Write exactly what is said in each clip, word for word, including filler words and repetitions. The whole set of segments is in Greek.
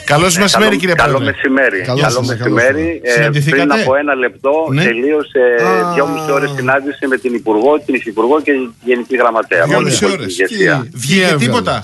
Καλώς ε, μεσημέρι, καλό, κύριε Καλό Πρόεδρε. μεσημέρι. Καλώς Καλό σας, μεσημέρι. καλώς Ε, πριν από ένα λεπτό ναι. τελείωσε Α. δυόμιση ώρες συνάντηση με την Υπουργό, την Υφυπουργό και την Γενική Γραμματέα. Δυόμιση Μόνο ώρες. την ηγεσία. Βγήκε έβγαλε. τίποτα?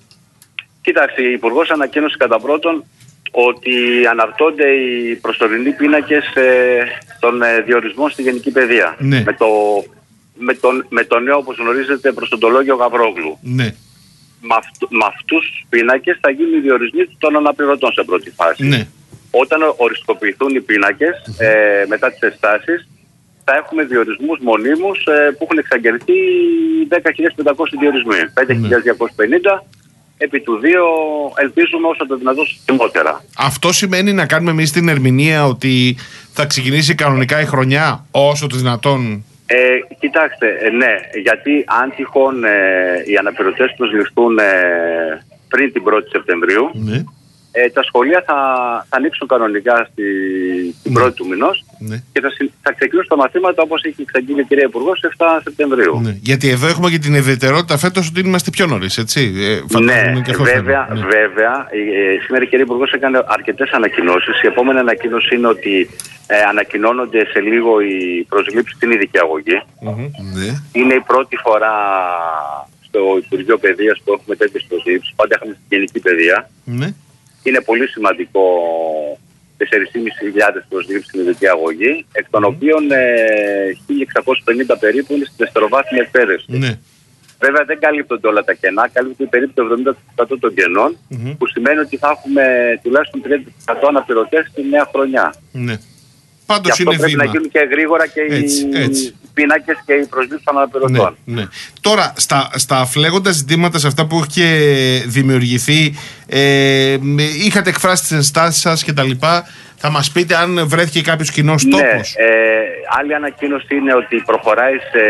Κοίταξε, η Υπουργός ανακοίνωσε κατά πρώτον ότι αναρτώνται οι προσωρινοί πίνακες ε, των ε, διορισμών στη Γενική Παιδεία. Ναι. Με, το, με, τον, με το νέο, όπως γνωρίζετε, προσοντολόγιο Γαβρόγλου. Ναι. Με, αυτού, με αυτούς τους πίνακες θα γίνουν οι διορισμοί των αναπληρωτών σε πρώτη φάση. Ναι. Όταν οριστικοποιηθούν οι πίνακες, ε, μετά τις εξετάσεις, θα έχουμε διορισμούς μονίμους ε, που έχουν εξαγγελθεί δέκα χιλιάδες πεντακόσιοι διορισμοί. πέντε χιλιάδες διακόσιοι πενήντα, επί του δύο ελπίζουμε όσο το δυνατόν συντομότερα. Αυτό σημαίνει να κάνουμε εμείς την ερμηνεία ότι θα ξεκινήσει κανονικά η χρονιά όσο το δυνατόν? Ε, κοιτάξτε, ε, ναι, γιατί αν τυχόν ε, οι αναπληρωτές προσληφθούν ε, πριν την πρώτη Σεπτεμβρίου, Ναι. ε, τα σχολεία θα, θα ανοίξουν κανονικά στη, την Ναι. πρώτη του μηνός Ναι. και θα, συ- θα ξεκινήσουν τα μαθήματα όπως έχει εξαγγείλει η κυρία Υπουργός εφτά Σεπτεμβρίου. Ναι. Γιατί εδώ έχουμε και την ιδιαιτερότητα φέτος ότι είμαστε πιο νωρίς, έτσι. Ε, φαντάζομαι Ναι, και αυτό βέβαια, θέλουμε. Ναι. βέβαια. Ε, σήμερα η κυρία Υπουργός έκανε αρκετές ανακοινώσεις. Η επόμενη ανακοίνωση είναι ότι ε, ανακοινώνονται σε λίγο οι προσλήψεις στην ειδική αγωγή. Μμμ. Ναι. Είναι η πρώτη φορά στο Υπουργείο Παιδείας που έχουμε τέτοιες προσλήψεις. Πάντα είχαμε στην γενική παιδεία. Ναι. Είναι πολύ σημαντικό τέσσερις χιλιάδες πεντακόσιες προσλήψεις στην ειδική αγωγή, εκ των οποίων ε, χίλια εξακόσιοι πενήντα περίπου είναι στη δευτεροβάθμια εκπαίδευση. Ναι. Βέβαια δεν καλύπτονται όλα τα κενά, καλύπτονται περίπου το εβδομήντα τοις εκατό των κενών, Μμμ. που σημαίνει ότι θα έχουμε τουλάχιστον τριάντα τοις εκατό αναπληρωτές στη νέα χρονιά. Ναι. Γι' Πάντως αυτό είναι πρέπει βήμα. να γίνουν και γρήγορα και Έτσι, οι έτσι. πίνακες και οι προσλήψεις των αναπληρωτών. Ναι, ναι. Τώρα, στα, στα φλέγοντα ζητήματα, σε αυτά που έχει και δημιουργηθεί, ε, είχατε εκφράσει τις ενστάσεις σας και τα λοιπά. Θα μας πείτε αν βρέθηκε κάποιος κοινός Ναι, τόπος? ε, άλλη ανακοίνωση είναι ότι προχωράει σε,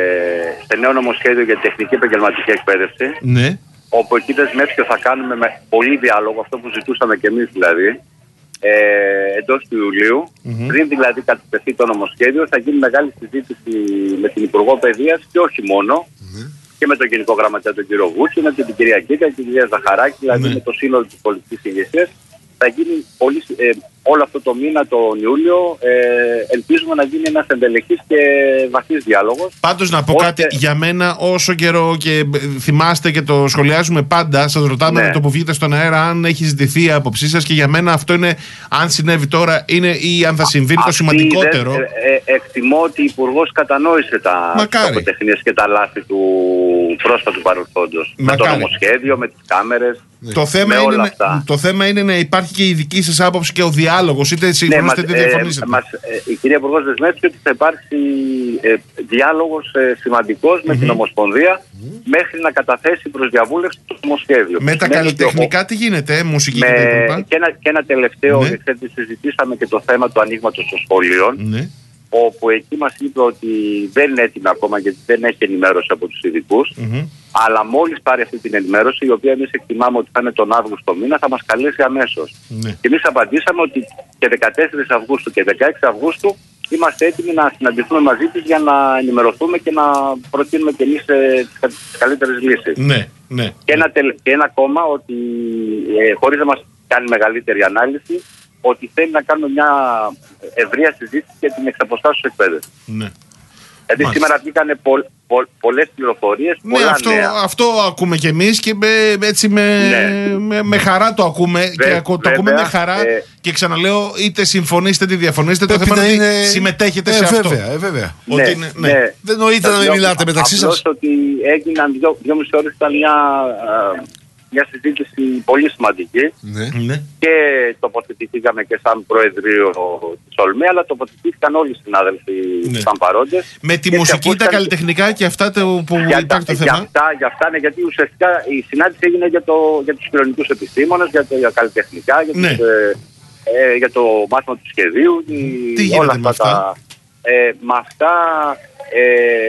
σε νέο νομοσχέδιο για τεχνική επαγγελματική εκπαίδευση, Ναι. όπου εκεί δεσμεύτηκε θα κάνουμε με πολύ διάλογο, αυτό που ζητούσαμε και εμείς δηλαδή, ε, εντός του Ιουλίου. Μμμ. Πριν δηλαδή κατατεθεί το νομοσχέδιο, θα γίνει μεγάλη συζήτηση με την Υπουργό Παιδείας και όχι μόνο, και με τον Γενικό Γραμματέα τον κύριο Γούτσο, με την κυρία Κίκα και την κυρία Ζαχαράκη, δηλαδή Ναι. με το σύνολο της πολιτικής ηγεσίας. Θα γίνει πολύ, ε, όλο αυτό το μήνα, τον Ιούλιο, ε, ελπίζουμε να γίνει ένας εντελεχής και βαθύς διάλογος. Πάντως να πω Ώστε- κάτι για μένα, όσο καιρό και ε, θυμάστε και το σχολιάζουμε πάντα, σας ρωτάμε Ναι. με το που βγείτε στον αέρα αν έχει ζητηθεί η άποψή σας, και για μένα αυτό είναι, αν συνέβη τώρα, είναι ή αν θα συμβεί, είναι το Αυτή σημαντικότερο. δεν- ε, ε, εκτιμώ ότι ο Υπουργός κατανόησε τα Μακάρι. αποτεχνίες και τα λάθη του πρόσφατου παρελθόντος. Με το Μακάρι. νομοσχέδιο, με τις κάμερες. Το θέμα, με είναι, όλα να- αυτά. το θέμα είναι να υπάρχει και η δική σας άποψη και ο διάλογος, είτε Ναι, συμφωνήσετε μας, είτε ε, διαφωνήσετε. μας, ε, η κυρία Υπουργός δεσμεύτηκε ότι θα υπάρξει ε, διάλογος ε, σημαντικός με την Ομοσπονδία μέχρι να καταθέσει προς διαβούλευση το νομοσχέδιο. Με τα Σημαίνει ότι καλλιτεχνικά τι γίνεται, ε, μουσική με, και τα λοιπά? και, ένα, και ένα τελευταίο, Ναι. ξέρετε, συζητήσαμε και το θέμα του ανοίγματος των σχολείων, Ναι. όπου εκεί μας είπε ότι δεν είναι έτοιμο ακόμα γιατί δεν έχει ενημέρωση από τους ειδικούς, Μμμ. αλλά μόλις πάρει αυτή την ενημέρωση, η οποία εμείς εκτιμάμε ότι θα είναι τον Αύγουστο μήνα, θα μας καλέσει αμέσως. Ναι. Και εμείς απαντήσαμε ότι και δεκατέσσερις Αυγούστου και δεκαέξι Αυγούστου είμαστε έτοιμοι να συναντηθούμε μαζί της για να ενημερωθούμε και να προτείνουμε και εμείς ε, τις κα- τις καλύτερες λύσεις. Ναι, ναι. Και ένα, τελ- και ένα ακόμα, ότι ε, χωρίς να μας κάνει μεγαλύτερη ανάλυση, ότι θέλει να κάνουμε μια ευρεία συζήτηση για την εξαποστάσεως εκπαίδευση. Ναι. Δηλαδή Μάλιστα. σήμερα βγήκανε πο, πο, πολλές πληροφορίες, Ναι, πολλά αυτό, νέα. αυτό ακούμε κι εμείς και με, έτσι με, Ναι. με, με χαρά το ακούμε. Βε- και ακου- το ακούμε βέβαια, με χαρά ε, και ξαναλέω, είτε συμφωνήσετε είτε διαφωνήσετε. Το Πρέπει θέμα να είναι ότι είναι- συμμετέχετε ε, σε αυτό. βέβαια, ε, βέβαια. Ότι Ναι, είναι- ναι. ναι. Δεν νοείται να μην Απλώς- μιλάτε μεταξύ σας. απλώς ότι έγιναν δυο, δυόμιση ώρες, ήταν μια, α, μια συζήτηση πολύ σημαντική Ναι. Ναι. και τοποθετηθήκαμε και σαν Προεδρείο της ΟΛΜΕ, αλλά τοποθετήθηκαν όλοι οι συνάδελφοι Ναι. που ήταν παρόντες. Με τη Και μουσική, τα ακούστηκαν- καλλιτεχνικά και αυτά το, που για, υπάρχει το για θέμα. αυτά, για αυτά είναι γιατί ουσιαστικά η συνάντηση έγινε για, το, για τους κοινωνικούς επιστήμονες, για, το, για καλλιτεχνικά, για, Ναι. τους, ε, ε, για το μάθημα του σχεδίου, η- Τι γίνεται όλα με αυτά. αυτά? Τα, ε, με αυτά ε,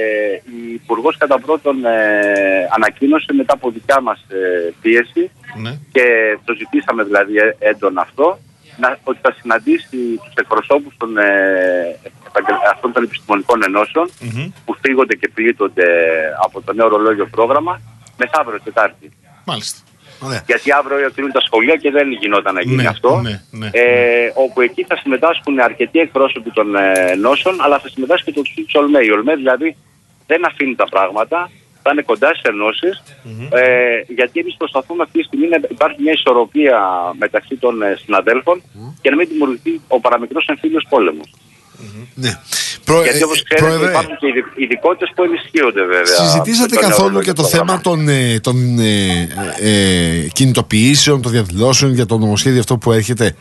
η Υπουργός κατά πρώτον ε, ανακοίνωσε μετά από δικιά μας ε, πίεση Ναι. και το ζητήσαμε δηλαδή ε, έντονα αυτό, να, ότι θα συναντήσει τους εκπροσώπους των, ε, επαγγελ- αυτών των επιστημονικών ενώσεων Μμμ. που φύγονται και πλήττονται από το νέο ορολόγιο πρόγραμμα μεθαύριο Τετάρτη. Μάλιστα. Ωραία. Γιατί αύριο κλείνουν τα σχολεία και δεν γινόταν να γίνει ναι, αυτό. Ναι, ναι, ε, όπου εκεί θα συμμετάσχουν αρκετοί εκπρόσωποι των ε, νόσων, αλλά θα συμμετάσχει και το της ΟΛΜΕ. Η ΟΛΜΕ δηλαδή δεν αφήνει τα πράγματα, θα είναι κοντά στις ενώσεις, mm-hmm. ε, γιατί εμείς προσπαθούμε αυτή τη στιγμή να υπάρχει μια ισορροπία μεταξύ των ε, συναδέλφων mm-hmm. και να μην δημιουργηθεί ο παραμικρός εμφύλιος πόλεμος. Mm-hmm. Ναι. Προ... Γιατί όπως ξέρετε Πρόεδρε... υπάρχουν και ειδικότητες που ενισχύονται βέβαια. Συζητήσατε καθόλου και το θέμα των, των ε, ε, κινητοποιήσεων, των διαδηλώσεων για το νομοσχέδιο αυτό που έρχεται?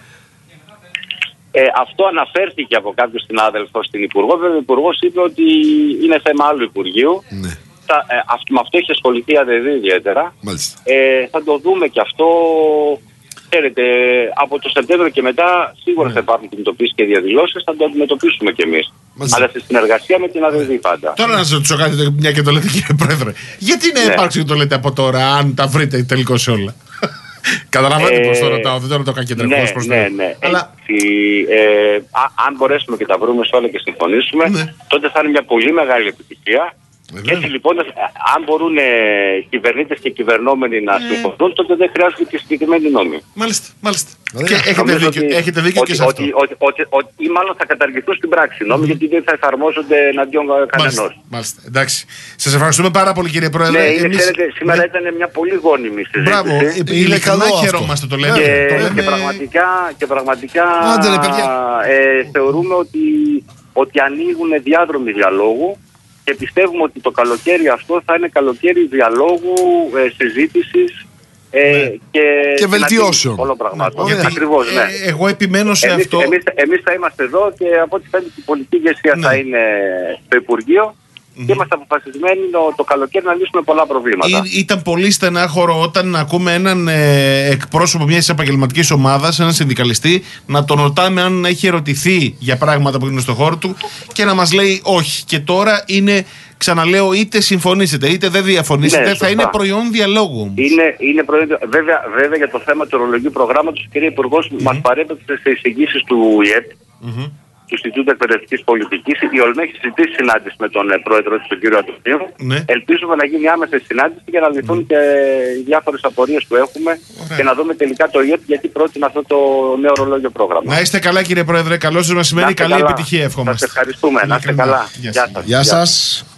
Ε, αυτό αναφέρθηκε από κάποιον συνάδελφο στην Υπουργό. Βέβαια, ο Υπουργός είπε ότι είναι θέμα άλλου Υπουργείου. Ναι. Θα, ε, αυ, με αυτό έχει ασχοληθεί η ΑΔΕΔ ιδιαίτερα. Ε, θα το δούμε και αυτό. Ξέρετε, από το Σεπτέμβριο και μετά σίγουρα ναι. θα υπάρχουν κινητοποιήσεις και διαδηλώσεις, θα το αντιμετωπίσουμε κι εμείς. Μάλιστα. Αλλά σε συνεργασία με την ΑΔΕΔ πάντα. Τώρα να σας ρωτήσω κάτι, μια και το λέτε κύριε Πρόεδρε. Γιατί είναι ναι. υπάρξει και το λέτε από τώρα, αν τα βρείτε τελικώς όλα? Καταλαβαίνετε ε, πώς το ρωτάω, δεν το ρωτάω κακεντρεχώς ναι, προς ναι, ναι. Αλλά... Ε, α, αν μπορέσουμε και τα βρούμε σε όλα και συμφωνήσουμε, ναι. τότε θα είναι μια πολύ μεγάλη επιτυχία. Και έτσι λοιπόν, αν μπορούν ε, κυβερνήτες και κυβερνόμενοι να ε. συμφωνούν, τότε δεν χρειάζονται και συγκεκριμένοι νόμοι. Μάλιστα, μάλιστα. Και έχετε δίκιο, ότι, έχετε δίκιο ότι, και σε αυτό. Ότι, ότι, ότι, ότι, ή μάλλον θα καταργηθούν στην πράξη νόμοι, mm. γιατί δεν θα εφαρμόζονται εναντίον κανενός. Μάλιστα, εντάξει. Σας ευχαριστούμε πάρα πολύ κύριε Πρόεδρε. Ναι, είναι, εμείς... ξέρετε, σήμερα ναι. ήταν μια πολύ γόνιμη συζήτηση. Μπράβο, ειλικρινά χαιρόμαστε το λέμε. Και, το λέμε... και πραγματικά, και πραγματικά Άντε, ρε, ε, θεωρούμε ότι, ότι ανοίγουν διάδρομοι διαλόγου. Και πιστεύουμε ότι το καλοκαίρι αυτό θα είναι καλοκαίρι διαλόγου, ε, συζήτησης ε, ναι. και, και βελτιώσεων. Όλων πραγμάτων. Ναι. Ακριβώς, ναι. Ε, εγώ επιμένω σε εμείς, αυτό. Εμείς, εμείς θα είμαστε εδώ και από ό,τι φαίνεται η πολιτική ηγεσία ναι. θα είναι στο Υπουργείο. Mm-hmm. Και είμαστε αποφασισμένοι το, το καλοκαίρι να λύσουμε πολλά προβλήματα. Ή, ήταν πολύ στενάχωρο όταν ακούμε έναν ε, εκπρόσωπο μιας επαγγελματικής ομάδας, έναν συνδικαλιστή, να τον ρωτάμε αν έχει ερωτηθεί για πράγματα που είναι στο χώρο του και να μας λέει όχι. Και τώρα είναι, ξαναλέω, είτε συμφωνήσετε είτε δεν διαφωνήσετε, ναι, θα είναι προϊόν διαλόγου. Είναι, είναι προϊόν, βέβαια, βέβαια για το θέμα του ορολογίου προγράμματος, κύριε Υπουργός, mm-hmm. μας παρέπεψε σε εισηγήσεις του ΙΕΠ. Mm-hmm. του Ινστιτούτου Εκπαιδευτικής Πολιτικής. Η ΟΛΜΕ έχει ζητήσει συνάντηση με τον πρόεδρο της, τον κύριο Αντωνίου. Ναι. Ελπίζουμε να γίνει άμεση συνάντηση για να λυθούν mm. και οι διάφορες απορίες που έχουμε. Ωραία. Και να δούμε τελικά το ΙΕΠ γιατί πρότεινε αυτό το νέο ορολόγιο πρόγραμμα. Να είστε καλά κύριε Πρόεδρε, καλώς σας μεσημέρι, καλή καλά. επιτυχία εύχομαστε. Σας ευχαριστούμε, να είστε καλά. Γεια σας. Γεια σας.